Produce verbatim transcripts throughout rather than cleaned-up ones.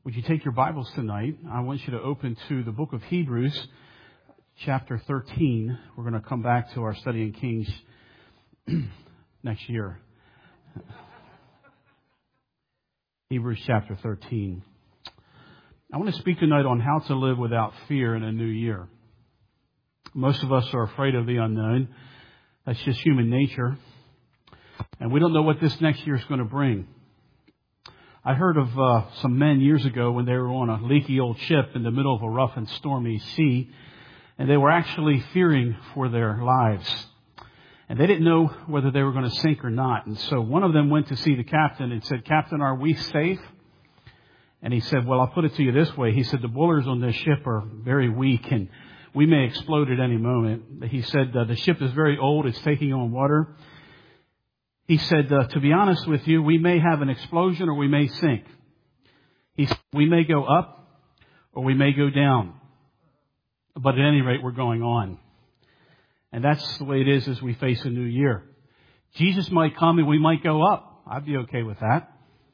Would you take your Bibles tonight? I want you to open to the book of Hebrews, chapter thirteen. We're going to come back to our study in Kings next year. Hebrews chapter thirteen. I want to speak tonight on how to live without fear in a new year. Most of us are afraid of the unknown. That's just human nature. And we don't know what this next year is going to bring. I heard of uh, some men years ago when they were on a leaky old ship in the middle of a rough and stormy sea, and they were actually fearing for their lives. And they didn't know whether they were going to sink or not. And so one of them went to see the captain and said, "Captain, are we safe?" And he said, "Well, I'll put it to you this way." He said, "The boilers on this ship are very weak and we may explode at any moment." He said, uh, "The ship is very old. It's taking on water." He said, uh, "To be honest with you, we may have an explosion or we may sink." He said, "We may go up or we may go down. But at any rate, we're going on." And that's the way it is as we face a new year. Jesus might come and we might go up. I'd be okay with that.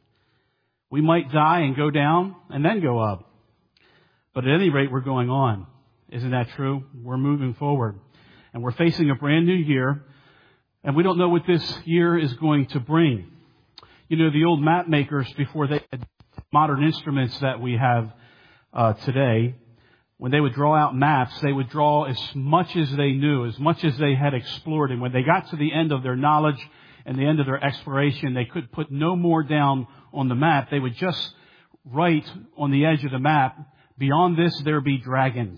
We might die and go down and then go up. But at any rate, we're going on. Isn't that true? We're moving forward. And we're facing a brand new year. And we don't know what this year is going to bring. You know, the old map makers, before they had modern instruments that we have uh, today, when they would draw out maps, they would draw as much as they knew, as much as they had explored. And when they got to the end of their knowledge and the end of their exploration, they could put no more down on the map. They would just write on the edge of the map, "Beyond this, there be dragons."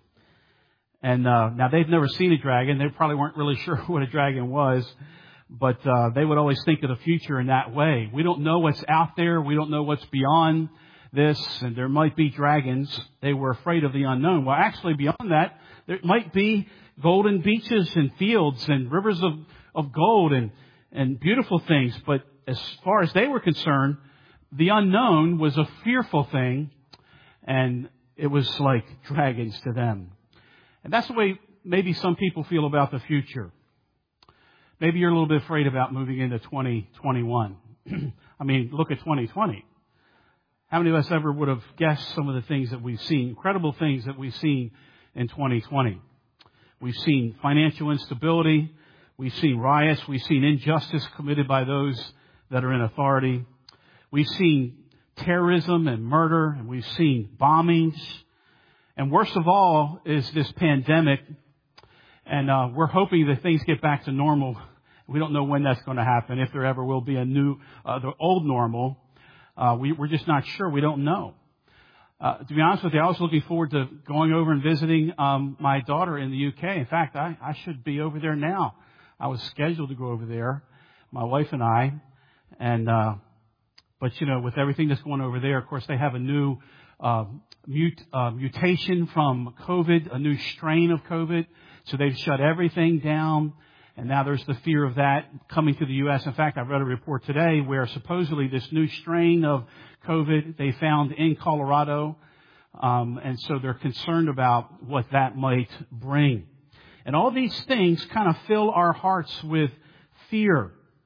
And uh, now they've never seen a dragon. They probably weren't really sure what a dragon was. But uh, they would always think of the future in that way. We don't know what's out there. We don't know what's beyond this. And there might be dragons. They were afraid of the unknown. Well, actually, beyond that, there might be golden beaches and fields and rivers of, of gold and, and beautiful things. But as far as they were concerned, the unknown was a fearful thing. And it was like dragons to them. And that's the way maybe some people feel about the future. Maybe you're a little bit afraid about moving into twenty twenty-one. I mean, look at twenty twenty. How many of us ever would have guessed some of the things that we've seen, incredible things that we've seen in twenty twenty? We've seen financial instability. We've seen riots. We've seen injustice committed by those that are in authority. We've seen terrorism and murder, and we've seen bombings. And worst of all is this pandemic. And uh, we're hoping that things get back to normal. We don't know when that's going to happen, if there ever will be a new, uh, the old normal. Uh, we, we're just not sure. We don't know. Uh, to be honest with you, I was looking forward to going over and visiting um, my daughter in the U K. In fact, I, I should be over there now. I was scheduled to go over there, my wife and I. And uh, but, you know, with everything that's going over there, of course, they have a new Uh, mut, uh, mutation from COVID, a new strain of COVID. So they've shut everything down. And now there's the fear of that coming to the U S. In fact, I read a report today where supposedly this new strain of COVID they found in Colorado. Um, and so they're concerned about what that might bring. And all these things kind of fill our hearts with fear.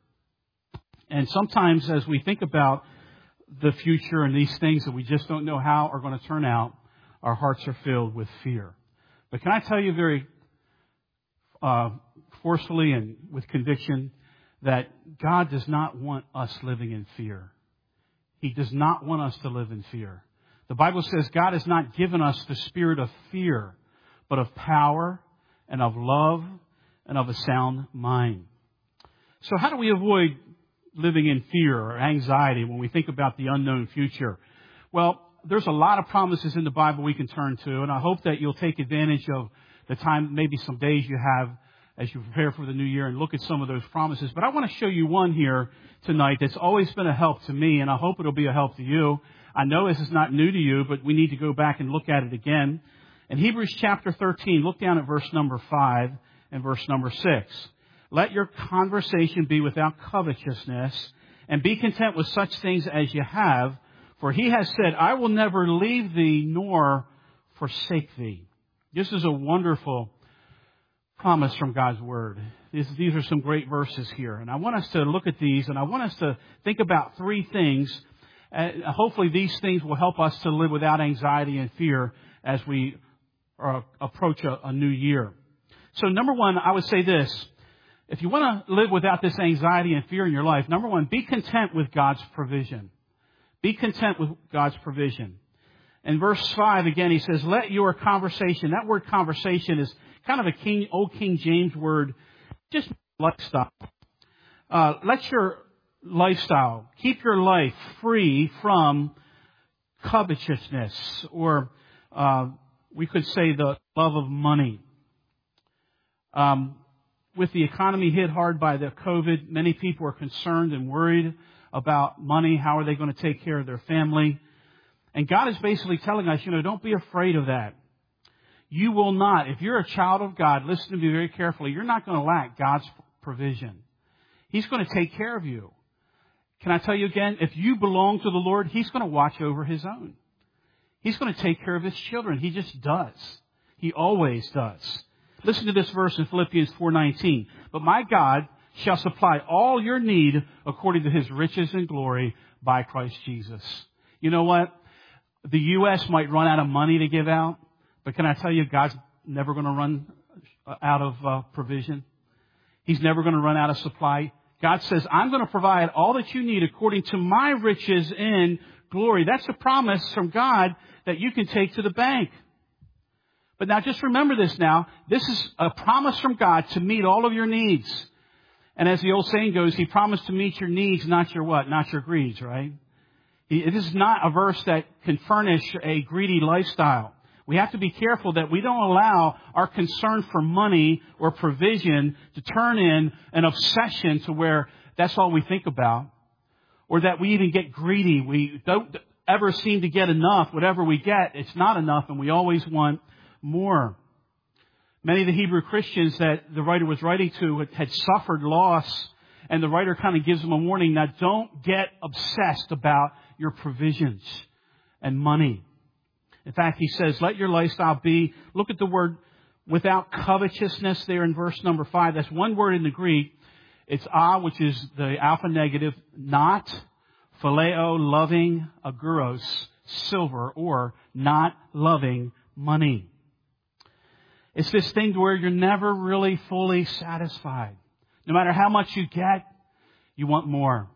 And sometimes as we think about the future and these things that we just don't know how are going to turn out, our hearts are filled with fear. But can I tell you very uh, forcefully and with conviction that God does not want us living in fear. He does not want us to live in fear. The Bible says God has not given us the spirit of fear, but of power and of love and of a sound mind. So how do we avoid living in fear or anxiety when we think about the unknown future? Well, there's a lot of promises in the Bible we can turn to, and I hope that you'll take advantage of the time, maybe some days you have as you prepare for the new year and look at some of those promises. But I want to show you one here tonight that's always been a help to me, and I hope it'll be a help to you. I know this is not new to you, but we need to go back and look at it again. In Hebrews chapter thirteen, look down at verse number five and verse number six. "Let your conversation be without covetousness, and be content with such things as you have. For he has said, I will never leave thee nor forsake thee." This is a wonderful promise from God's Word. These, these are some great verses here. And I want us to look at these, and I want us to think about three things Uh, hopefully these things will help us to live without anxiety and fear as we uh, approach a, a new year. So number one, I would say this. If you want to live without this anxiety and fear in your life, number one, be content with God's provision. Be content with God's provision. In verse five, again, he says, let your conversation, that word conversation is kind of a King, old King James word, just lifestyle. Uh, let your lifestyle, keep your life free from covetousness, or uh, we could say the love of money. Um, with the economy hit hard by the COVID, many people are concerned and worried about money. How are they going to take care of their family? And God is basically telling us, you know, don't be afraid of that. You will not. If you're a child of God, listen to me very carefully. You're not going to lack God's provision. He's going to take care of you. Can I tell you again? If you belong to the Lord, He's going to watch over His own. He's going to take care of His children. He just does. He always does. Listen to this verse in Philippians four nineteen. But my God shall supply all your need according to His riches and glory by Christ Jesus. You know what? The U S might run out of money to give out, but can I tell you, God's never going to run out of uh, provision. He's never going to run out of supply. God says, I'm going to provide all that you need according to my riches in glory. That's a promise from God that you can take to the bank. But now just remember this now. This is a promise from God to meet all of your needs. And as the old saying goes, He promised to meet your needs, not your what? Not your greeds, right? It is not a verse that can furnish a greedy lifestyle. We have to be careful that we don't allow our concern for money or provision to turn in an obsession to where that's all we think about. Or that we even get greedy. We don't ever seem to get enough. Whatever we get, it's not enough, and we always want more. Many of the Hebrew Christians that the writer was writing to had suffered loss, and the writer kind of gives them a warning. Now, don't get obsessed about your provisions and money. In fact, he says, let your lifestyle be, look at the word without covetousness there in verse number five. That's one word in the Greek. It's a, which is the alpha negative, not, phileo, loving, aguros, silver, or not loving money. It's this thing where you're never really fully satisfied. No matter how much you get, you want more.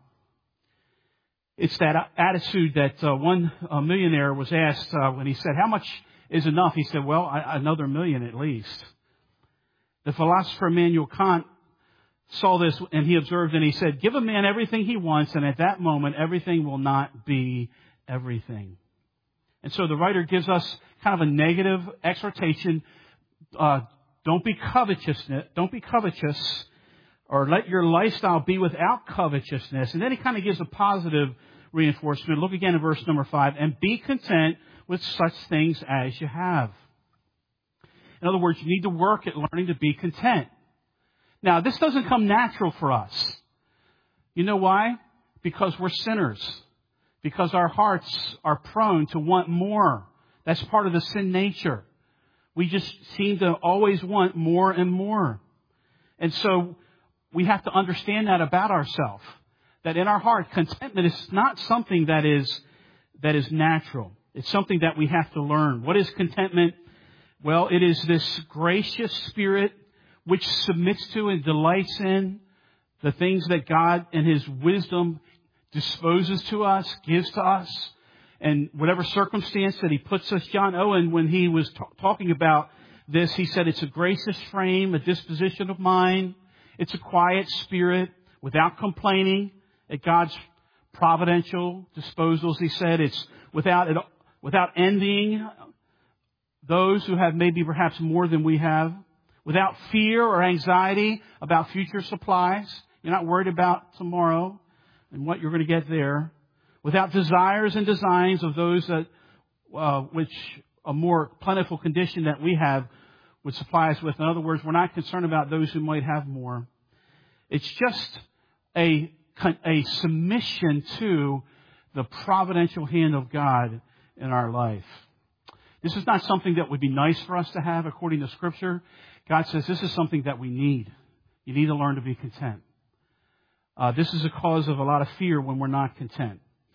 It's that attitude that uh, one uh, millionaire was asked uh, when he said, how much is enough? He said, well, I, another million at least. The philosopher Immanuel Kant saw this and he observed and he said, give a man everything he wants, and at that moment, everything will not be everything. And so the writer gives us kind of a negative exhortation. Uh, don't be covetous. Don't be covetous. Or let your lifestyle be without covetousness. And then he kind of gives a positive reinforcement. Look again at verse number five. And be content with such things as you have. In other words, you need to work at learning to be content. Now, this doesn't come natural for us. You know why? Because we're sinners. Because our hearts are prone to want more. That's part of the sin nature. We just seem to always want more and more. And so we have to understand that about ourselves. That in our heart, contentment is not something that is, that is natural. It's something that we have to learn. What is contentment? Well, it is this gracious spirit which submits to and delights in the things that God in His wisdom disposes to us, gives to us. And whatever circumstance that He puts us, John Owen, when he was t- talking about this, he said it's a gracious frame, a disposition of mind. It's a quiet spirit without complaining at God's providential disposals. He said it's without without envying those who have maybe perhaps more than we have, without fear or anxiety about future supplies. You're not worried about tomorrow and what you're going to get there. Without desires and designs of those that uh, which a more plentiful condition that we have would supply us with. In other words, we're not concerned about those who might have more. It's just a, a submission to the providential hand of God in our life. This is not something that would be nice for us to have according to Scripture. God says this is something that we need. You need to learn to be content. Uh, this is a cause of a lot of fear when we're not content.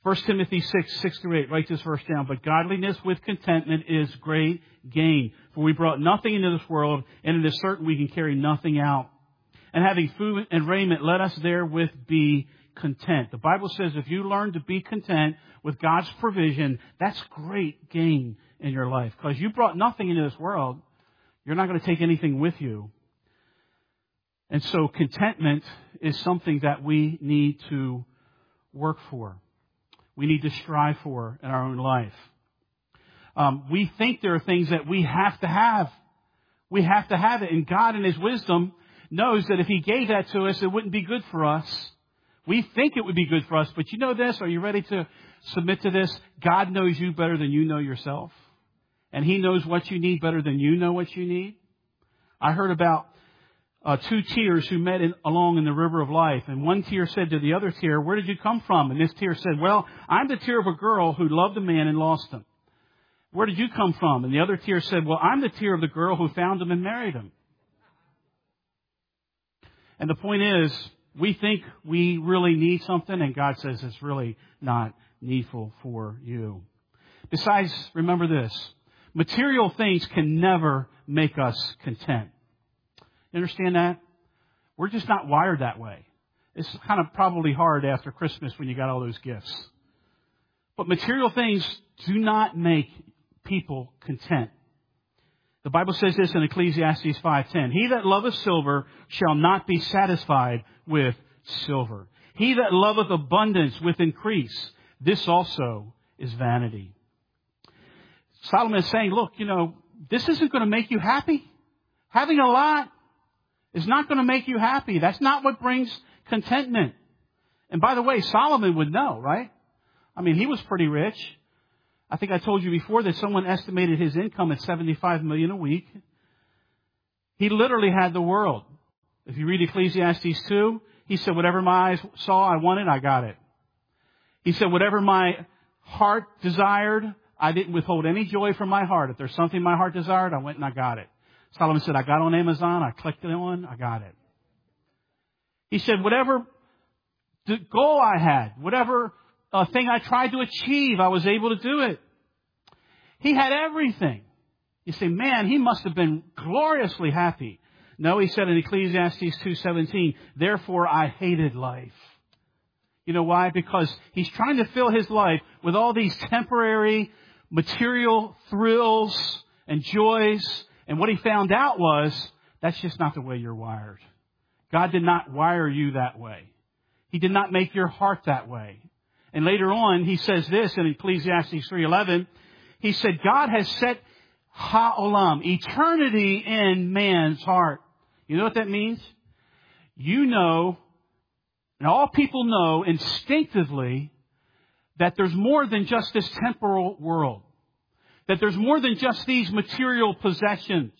First Timothy six, six through eight. Write this verse down. But godliness with contentment is great gain. For we brought nothing into this world, and it is certain we can carry nothing out. And having food and raiment, let us therewith be content. The Bible says if you learn to be content with God's provision, that's great gain in your life. Because you brought nothing into this world. You're not going to take anything with you. And so contentment is something that we need to work for. We need to strive for in our own life. Um, we think there are things that we have to have. We have to have it. And God in His wisdom knows that if He gave that to us, it wouldn't be good for us. We think it would be good for us. But you know this? Are you ready to submit to this? God knows you better than you know yourself. And He knows what you need better than you know what you need. I heard about Uh, two tears who met in, along in the river of life. And one tear said to the other tear, where did you come from? And this tear said, well, I'm the tear of a girl who loved a man and lost him. Where did you come from? And the other tear said, well, I'm the tear of the girl who found him and married him. And the point is, we think we really need something, and God says it's really not needful for you. Besides, remember this, material things can never make us content. You understand that? We're just not wired that way. It's kind of probably hard after Christmas when you got all those gifts. But material things do not make people content. The Bible says this in Ecclesiastes five ten. He that loveth silver shall not be satisfied with silver. He that loveth abundance with increase, this also is vanity. Solomon is saying, look, you know, this isn't going to make you happy. Having a lot is not going to make you happy. That's not what brings contentment. And by the way, Solomon would know, right? I mean, he was pretty rich. I think I told you before that someone estimated his income at seventy-five million dollars a week. He literally had the world. If you read Ecclesiastes two, he said, whatever my eyes saw, I wanted, I got it. He said, whatever my heart desired, I didn't withhold any joy from my heart. If there's something my heart desired, I went and I got it. Solomon said, I got on Amazon, I clicked it on, I got it. He said, whatever the goal I had, whatever uh, thing I tried to achieve, I was able to do it. He had everything. You say, man, he must have been gloriously happy. No, he said in Ecclesiastes two seventeen, therefore I hated life. You know why? Because he's trying to fill his life with all these temporary material thrills and joys. And what he found out was, that's just not the way you're wired. God did not wire you that way. He did not make your heart that way. And later on, he says this in Ecclesiastes three eleven. He said, God has set ha'olam, eternity in man's heart. You know what that means? You know, and all people know instinctively, that there's more than just this temporal world. That there's more than just these material possessions.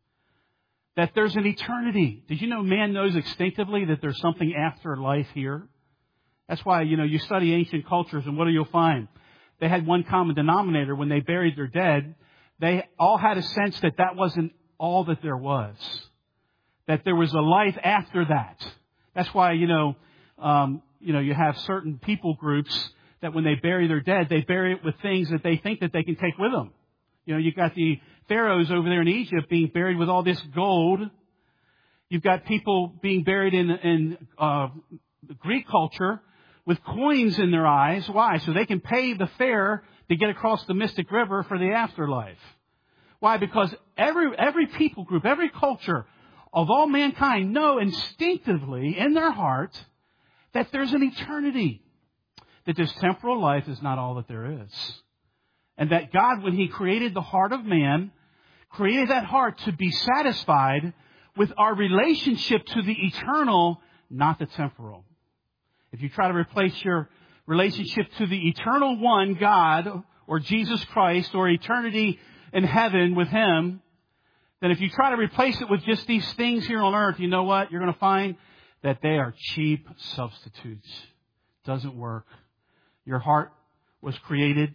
That there's an eternity. Did you know man knows instinctively that there's something after life here? That's why, you know, you study ancient cultures and what do you find? They had one common denominator when they buried their dead. They all had a sense that that wasn't all that there was. That there was a life after that. That's why, you know, um, you know, you have certain people groups that when they bury their dead, they bury it with things that they think that they can take with them. You know, you've got the pharaohs over there in Egypt being buried with all this gold. You've got people being buried in, in uh, Greek culture with coins in their eyes. Why? So they can pay the fare to get across the Mystic River for the afterlife. Why? Because every every people group, every culture of all mankind know instinctively in their heart that there's an eternity. That this temporal life is not all that there is. And that God, when He created the heart of man, created that heart to be satisfied with our relationship to the eternal, not the temporal. If you try to replace your relationship to the eternal one, God, or Jesus Christ, or eternity in heaven with Him, then if you try to replace it with just these things here on earth, you know what? You're going to find that they are cheap substitutes. Doesn't work. Your heart was created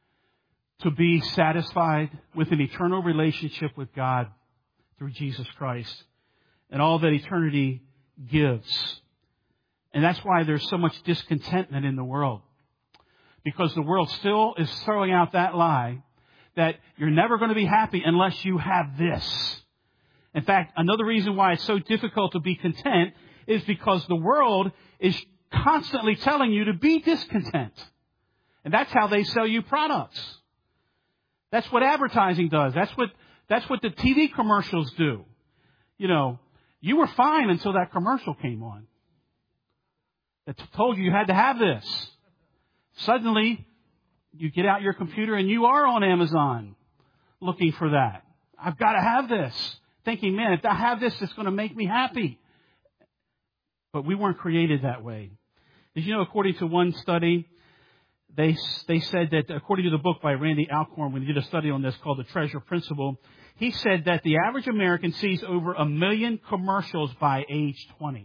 to be satisfied with an eternal relationship with God through Jesus Christ and all that eternity gives. And that's why there's so much discontentment in the world. Because the world still is throwing out that lie that you're never going to be happy unless you have this. In fact, another reason why it's so difficult to be content is because the world is constantly telling you to be discontent. And that's how they sell you products. That's what advertising does. That's what, that's what the T V commercials do. You know, you were fine until that commercial came on that told you you had to have this. Suddenly, you get out your computer and you are on Amazon looking for that. I've got to have this. Thinking, man, if I have this, it's going to make me happy. But we weren't created that way. Did you know, according to one study, they they said that, according to the book by Randy Alcorn, when he did a study on this called The Treasure Principle, he said that the average American sees over a million commercials by age twenty.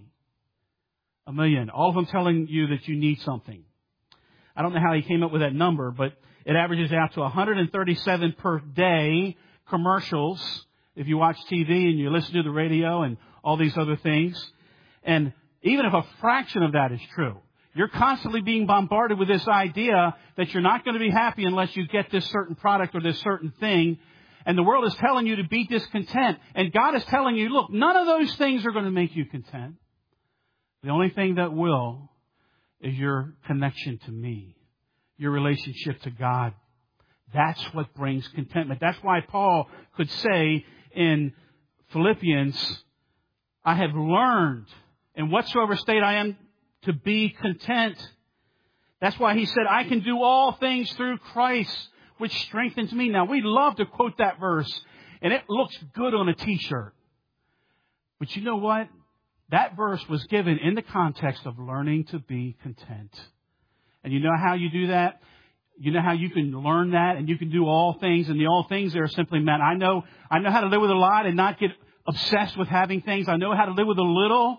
A million. All of them telling you that you need something. I don't know how he came up with that number, but it averages out to one hundred thirty-seven per day commercials if you watch T V and you listen to the radio and all these other things. And even if a fraction of that is true, you're constantly being bombarded with this idea that you're not going to be happy unless you get this certain product or this certain thing. And the world is telling you to be discontent. And God is telling you, look, none of those things are going to make you content. The only thing that will is your connection to me, your relationship to God. That's what brings contentment. That's why Paul could say in Philippians, I have learned in whatsoever state I am to be content. That's why he said, I can do all things through Christ, which strengthens me. Now, we love to quote that verse, and it looks good on a t-shirt. But you know what? That verse was given in the context of learning to be content. And you know how you do that? You know how you can learn that and you can do all things, and the all things there simply meant, I know, I know how to live with a lot and not get obsessed with having things. I know how to live with a little.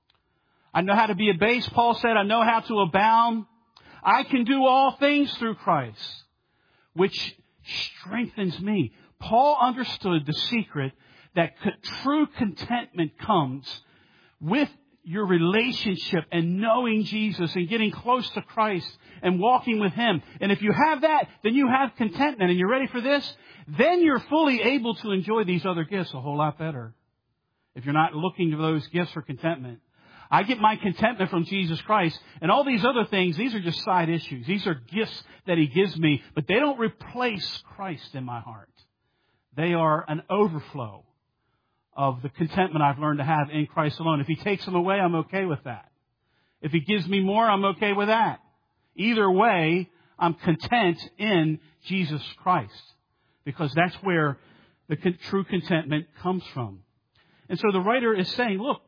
I know how to be a base. Paul said, I know how to abound. I can do all things through Christ, which strengthens me. Paul understood the secret that true contentment comes with your relationship and knowing Jesus and getting close to Christ and walking with Him. And if you have that, then you have contentment. And you're ready for this? Then you're fully able to enjoy these other gifts a whole lot better. If you're not looking to those gifts for contentment. I get my contentment from Jesus Christ. And all these other things, these are just side issues. These are gifts that He gives me. But they don't replace Christ in my heart. They are an overflow of the contentment I've learned to have in Christ alone. If He takes them away, I'm okay with that. If He gives me more, I'm okay with that. Either way, I'm content in Jesus Christ. Because that's where the con- true contentment comes from. And so the writer is saying, look,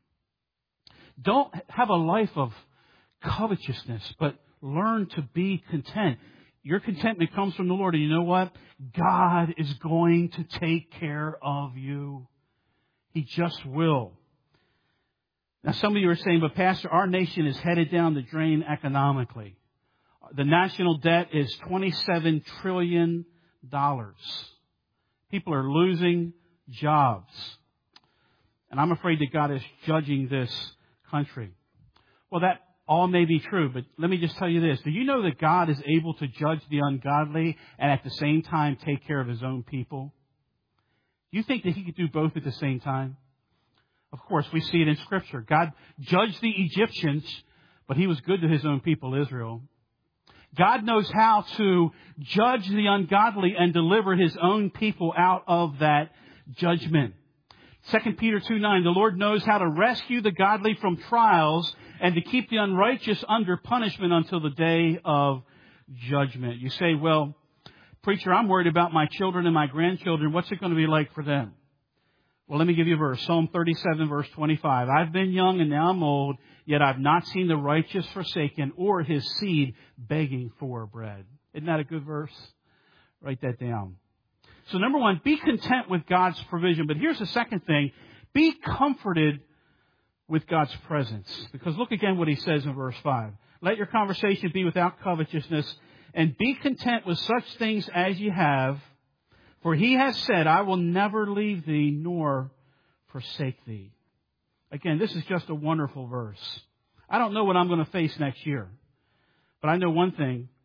don't have a life of covetousness, but learn to be content. Your contentment comes from the Lord. And you know what? God is going to take care of you. He just will. Now, some of you are saying, but Pastor, our nation is headed down the drain economically. The national debt is twenty-seven trillion dollars. People are losing jobs. And I'm afraid that God is judging this country. Well, that all may be true, but let me just tell you this. Do you know that God is able to judge the ungodly and at the same time take care of His own people? Do you think that He could do both at the same time? Of course, we see it in Scripture. God judged the Egyptians, but He was good to His own people, Israel. God knows how to judge the ungodly and deliver His own people out of that judgment. Second Peter two nine, the Lord knows how to rescue the godly from trials and to keep the unrighteous under punishment until the day of judgment. You say, well, preacher, I'm worried about my children and my grandchildren. What's it going to be like for them? Well, let me give you a verse. Psalm thirty-seven, verse twenty-five. I've been young and now I'm old, yet I've not seen the righteous forsaken or his seed begging for bread. Isn't that a good verse? Write that down. So number one, be content with God's provision. But here's the second thing. Be comforted with God's presence. Because look again what he says in verse five. Let your conversation be without covetousness, and be content with such things as you have. For He has said, I will never leave thee nor forsake thee. Again, this is just a wonderful verse. I don't know what I'm going to face next year. But I know one thing.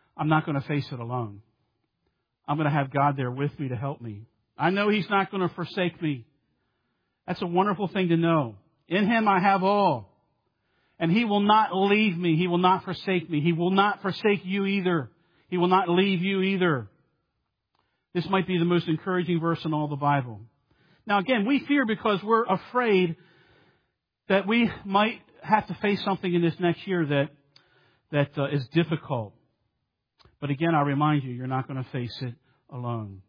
I'm not going to face it alone. I'm going to have God there with me to help me. I know He's not going to forsake me. That's a wonderful thing to know. In Him I have all. And He will not leave me. He will not forsake me. He will not forsake you either. He will not leave you either. This might be the most encouraging verse in all the Bible. Now again, we fear because we're afraid that we might have to face something in this next year that that uh, is difficult. But again, I remind you, you're not going to face it alone.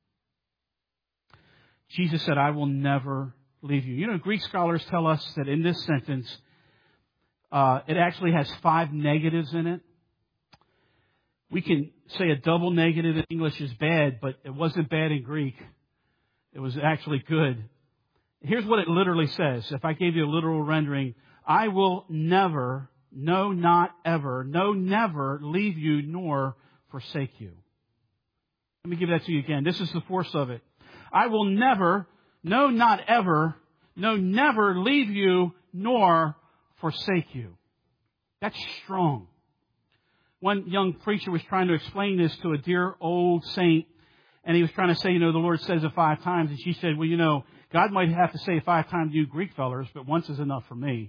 Jesus said, I will never leave you. You know, Greek scholars tell us that in this sentence, uh, it actually has five negatives in it. We can say a double negative in English is bad, but it wasn't bad in Greek. It was actually good. Here's what it literally says. If I gave you a literal rendering, I will never, no, not ever, no, never leave you nor forsake you. Let me give that to you again. This is the force of it. I will never, no, not ever, no, never leave you nor forsake you. That's strong. One young preacher was trying to explain this to a dear old saint, and he was trying to say, you know, the Lord says it five times, and she said, well, you know, God might have to say it five times to you Greek fellers, but once is enough for me.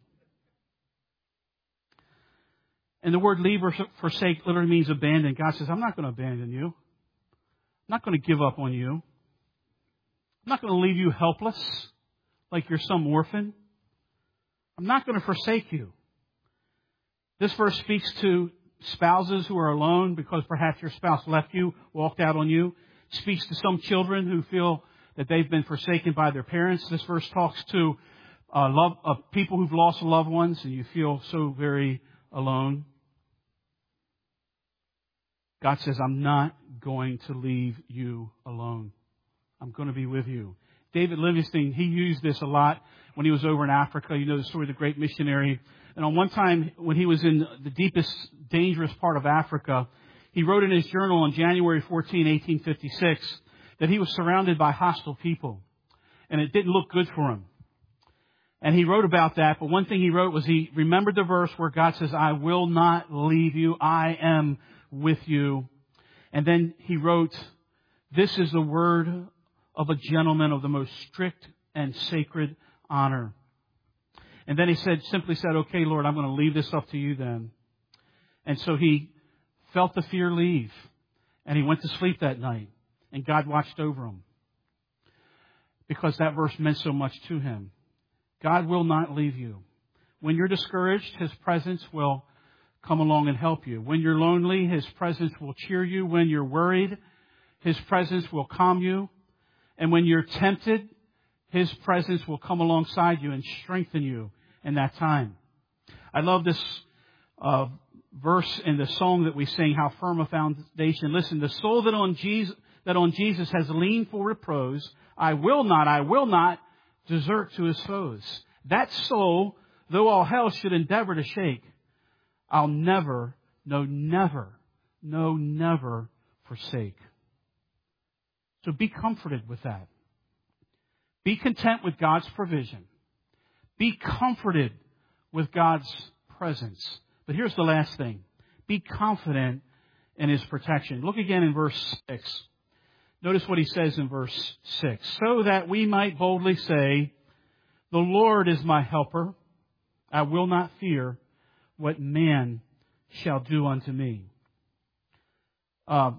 And the word leave or forsake literally means abandon. God says, I'm not going to abandon you. I'm not going to give up on you. I'm not going to leave you helpless like you're some orphan. I'm not going to forsake you. This verse speaks to spouses who are alone because perhaps your spouse left you, walked out on you. It speaks to some children who feel that they've been forsaken by their parents. This verse talks to uh, love, uh, people who've lost loved ones and you feel so very alone. God says, I'm not going to leave you alone. I'm going to be with you. David Livingstone, he used this a lot when he was over in Africa. You know the story of the great missionary. And on one time, when he was in the deepest, dangerous part of Africa, he wrote in his journal on January fourteenth, eighteen fifty-six, that he was surrounded by hostile people. And it didn't look good for him. And he wrote about that. But one thing he wrote was he remembered the verse where God says, I will not leave you. I am with you. And then he wrote, this is the word of a gentleman of the most strict and sacred honor. And then he said, simply said, okay, Lord, I'm going to leave this up to you then. And so he felt the fear leave. And he went to sleep that night. And God watched over him. Because that verse meant so much to him. God will not leave you. When you're discouraged, His presence will come along and help you. When you're lonely, His presence will cheer you. When you're worried, His presence will calm you. And when you're tempted, His presence will come alongside you and strengthen you in that time. I love this uh, verse in the song that we sing, How Firm a Foundation. Listen, the soul that on Jesus, that on Jesus has leaned for repose, I will not, I will not desert to his foes. That soul, though all hell should endeavor to shake, I'll never, no, never, no, never forsake. So be comforted with that. Be content with God's provision. Be comforted with God's presence. But here's the last thing. Be confident in His protection. Look again in verse six. Notice what he says in verse six. So that we might boldly say, the Lord is my helper. I will not fear what man shall do unto me. Uh,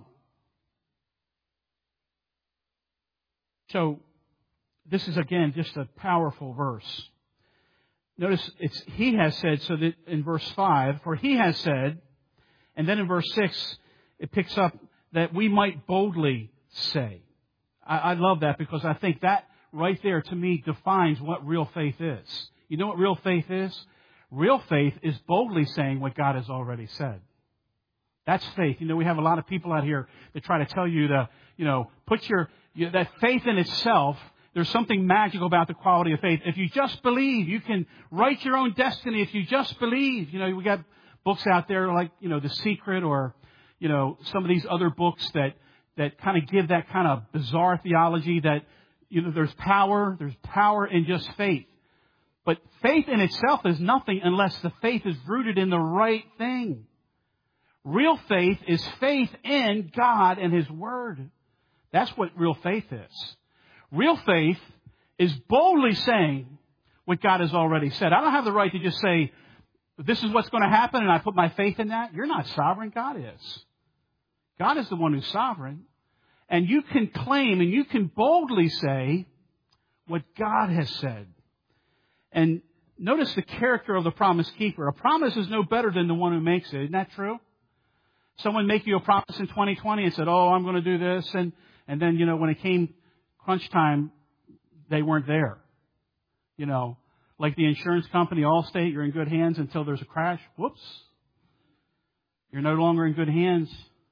so, this is again just a powerful verse. Notice it's He has said, so that in verse five, for He has said, and then in verse six, it picks up that we might boldly say. I, I love that because I think that right there to me defines what real faith is. You know what real faith is? Real faith is boldly saying what God has already said. That's faith. You know, we have a lot of people out here that try to tell you to, you know, put your, you, that faith in itself, there's something magical about the quality of faith. If you just believe, you can write your own destiny if you just believe. You know, we got books out there like, you know, The Secret or, you know, some of these other books that, that kind of give that kind of bizarre theology that, you know, there's power, there's power in just faith. But faith in itself is nothing unless the faith is rooted in the right thing. Real faith is faith in God and His Word. That's what real faith is. Real faith is boldly saying what God has already said. I don't have the right to just say, this is what's going to happen, and I put my faith in that. You're not sovereign. God is. God is the one who's sovereign. And you can claim and you can boldly say what God has said. And notice the character of the promise keeper. A promise is no better than the one who makes it. Isn't that true? Someone make you a promise in twenty twenty and said, oh, I'm going to do this. And, and then, you know, when it came crunch time, they weren't there. You know, like the insurance company, Allstate, you're in good hands until there's a crash. Whoops. You're no longer in good hands.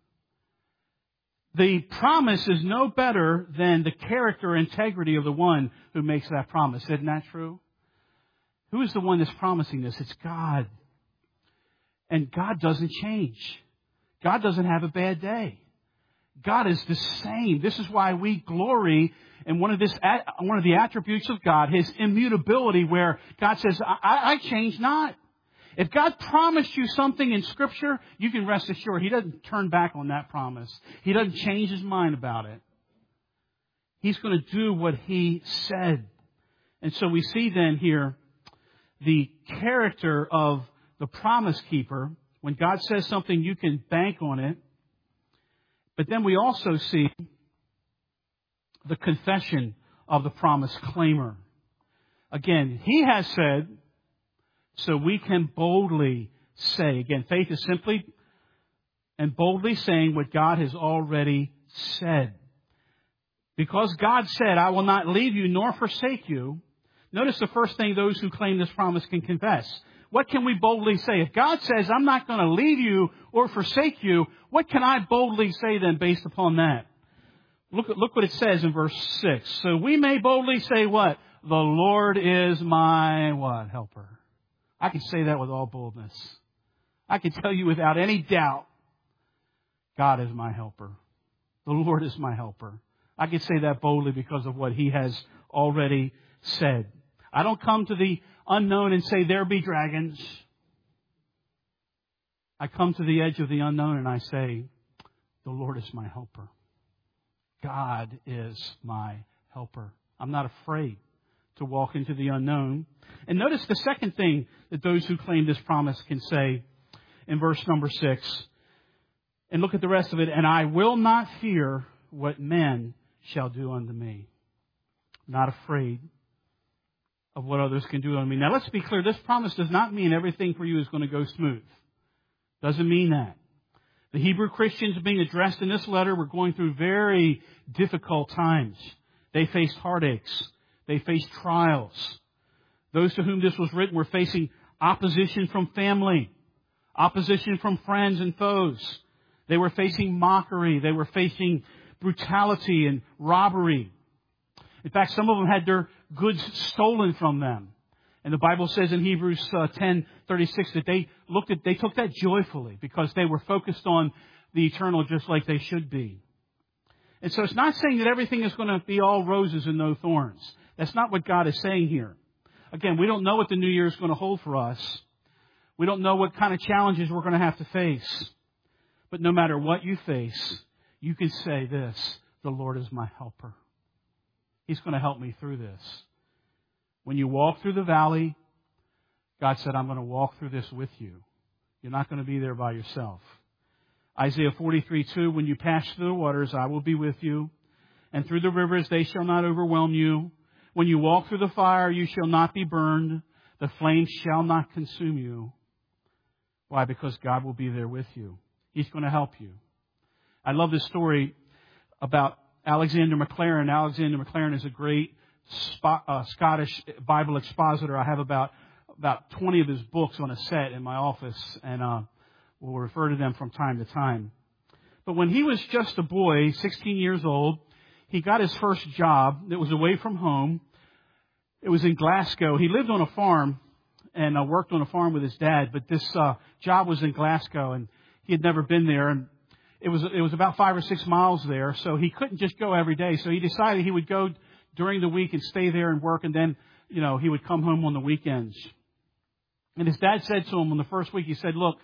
The promise is no better than the character or integrity of the one who makes that promise. Isn't that true? Who is the one that's promising this? It's God. And God doesn't change. God doesn't have a bad day. God is the same. This is why we glory in one of this, one of the attributes of God, His immutability, where God says, I, I change not. If God promised you something in Scripture, you can rest assured He doesn't turn back on that promise. He doesn't change His mind about it. He's going to do what He said. And so we see then here the character of the promise keeper. When God says something, you can bank on it. But then we also see the confession of the promise claimer. Again, He has said, so we can boldly say. Again, faith is simply and boldly saying what God has already said. Because God said, I will not leave you nor forsake you. Notice the first thing those who claim this promise can confess. What can we boldly say? If God says, I'm not going to leave you or forsake you, what can I boldly say then based upon that? Look, look what it says in verse six. So we may boldly say what? The Lord is my what? Helper. I can say that with all boldness. I can tell you without any doubt, God is my helper. The Lord is my helper. I can say that boldly because of what He has already said. I don't come to the unknown and say, there be dragons. I come to the edge of the unknown and I say, the Lord is my helper. God is my helper. I'm not afraid to walk into the unknown. And notice the second thing that those who claim this promise can say in verse number six. And look at the rest of it. And I will not fear what men shall do unto me. Not afraid of what others can do unto me. Now let's be clear. This promise does not mean everything for you is going to go smooth. Doesn't mean that. The Hebrew Christians being addressed in this letter were going through very difficult times. They faced heartaches. They faced trials. Those to whom this was written were facing opposition from family, opposition from friends and foes. They were facing mockery. They were facing brutality and robbery. In fact, some of them had their goods stolen from them. And the Bible says in Hebrews uh, ten thirty-six that they looked at, they took that joyfully because they were focused on the eternal just like they should be. And so it's not saying that everything is going to be all roses and no thorns. That's not what God is saying here. Again, we don't know what the new year is going to hold for us. We don't know what kind of challenges we're going to have to face. But no matter what you face, you can say this, the Lord is my helper. He's going to help me through this. When you walk through the valley, God said, I'm going to walk through this with you. You're not going to be there by yourself. Isaiah forty-three two, when you pass through the waters, I will be with you. And through the rivers, they shall not overwhelm you. When you walk through the fire, you shall not be burned. The flames shall not consume you. Why? Because God will be there with you. He's going to help you. I love this story about Alexander Maclaren. Alexander Maclaren is a great Sp- uh, Scottish Bible expositor. I have about about twenty of his books on a set in my office, and uh, we'll refer to them from time to time. But when he was just a boy, sixteen years old, he got his first job that was away from home. It was in Glasgow. He lived on a farm and uh, worked on a farm with his dad, but this uh, job was in Glasgow, and he had never been there. And it was it was about five or six miles there, so he couldn't just go every day. So he decided he would go during the week and stay there and work, and then, you know, he would come home on the weekends. And his dad said to him on the first week, he said, look,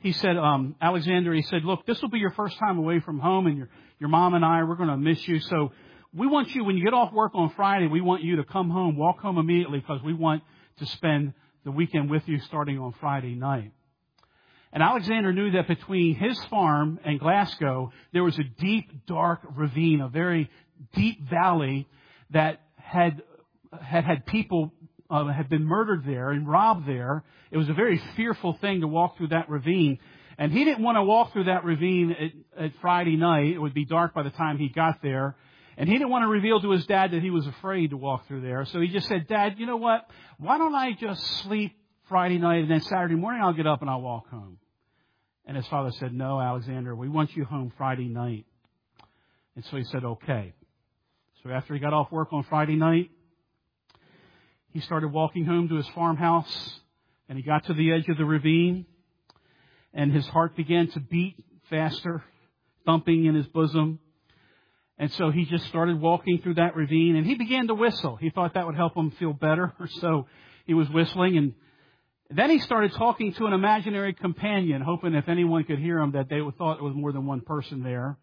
he said, um, Alexander, he said, look, this will be your first time away from home, and your, your mom and I, we're going to miss you. So we want you, when you get off work on Friday, we want you to come home, walk home immediately, because we want to spend the weekend with you starting on Friday night. And Alexander knew that between his farm and Glasgow, there was a deep, dark ravine, a very deep valley that had had had people uh, had been murdered there and robbed there. It was a very fearful thing to walk through that ravine. And he didn't want to walk through that ravine at, at Friday night. It would be dark by the time he got there. And he didn't want to reveal to his dad that he was afraid to walk through there. So he just said, Dad, you know what? Why don't I just sleep Friday night, and then Saturday morning I'll get up and I'll walk home. And his father said, no, Alexander, we want you home Friday night. And so he said, okay. So after he got off work on Friday night, he started walking home to his farmhouse, and he got to the edge of the ravine, and his heart began to beat faster, thumping in his bosom. And so he just started walking through that ravine, and he began to whistle. He thought that would help him feel better, so he was whistling. And then he started talking to an imaginary companion, hoping if anyone could hear him that they thought there was more than one person there.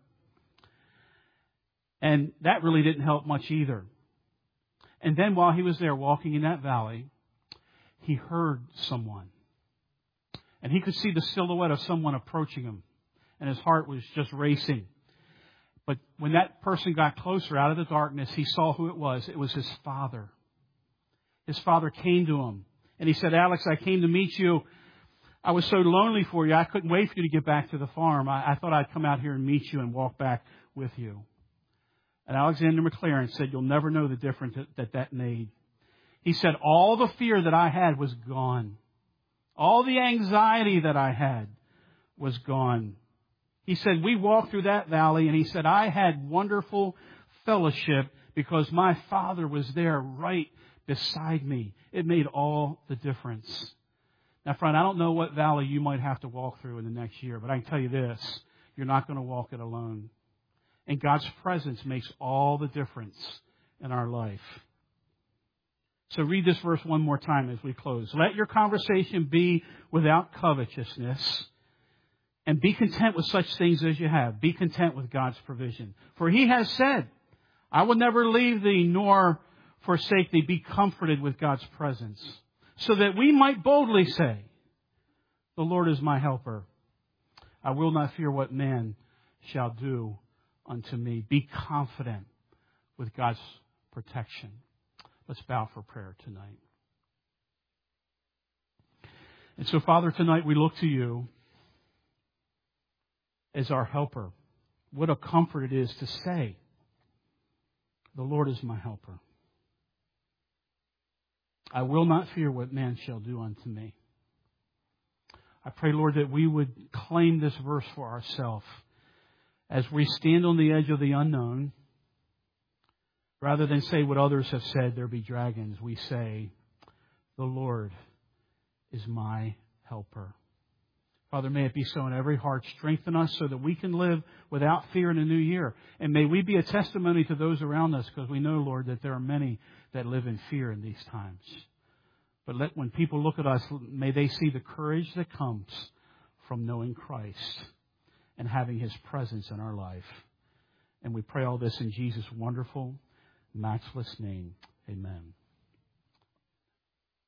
And that really didn't help much either. And then while he was there walking in that valley, he heard someone. And he could see the silhouette of someone approaching him. And his heart was just racing. But when that person got closer out of the darkness, he saw who it was. It was his father. His father came to him. And he said, Alex, I came to meet you. I was so lonely for you. I couldn't wait for you to get back to the farm. I, I thought I'd come out here and meet you and walk back with you. And Alexander Maclaren said, you'll never know the difference that, that that made. He said, all the fear that I had was gone. All the anxiety that I had was gone. He said, we walked through that valley, and he said, I had wonderful fellowship because my father was there right beside me. It made all the difference. Now, friend, I don't know what valley you might have to walk through in the next year, but I can tell you this, you're not going to walk it alone. And God's presence makes all the difference in our life. So read this verse one more time as we close. Let your conversation be without covetousness, and be content with such things as you have. Be content with God's provision. For He has said, I will never leave thee nor forsake thee. Be comforted with God's presence, so that we might boldly say, the Lord is my helper. I will not fear what man shall do unto me. Be confident with God's protection. Let's bow for prayer tonight. And so, Father, tonight we look to you as our helper. What a comfort it is to say, the Lord is my helper. I will not fear what man shall do unto me. I pray, Lord, that we would claim this verse for ourselves as we stand on the edge of the unknown. Rather than say what others have said, there be dragons, we say, the Lord is my helper. Father, may it be so in every heart. Strengthen us so that we can live without fear in a new year. And may we be a testimony to those around us, because we know, Lord, that there are many that live in fear in these times. But let when people look at us, may they see the courage that comes from knowing Christ and having His presence in our life. And we pray all this in Jesus' wonderful, matchless name. Amen.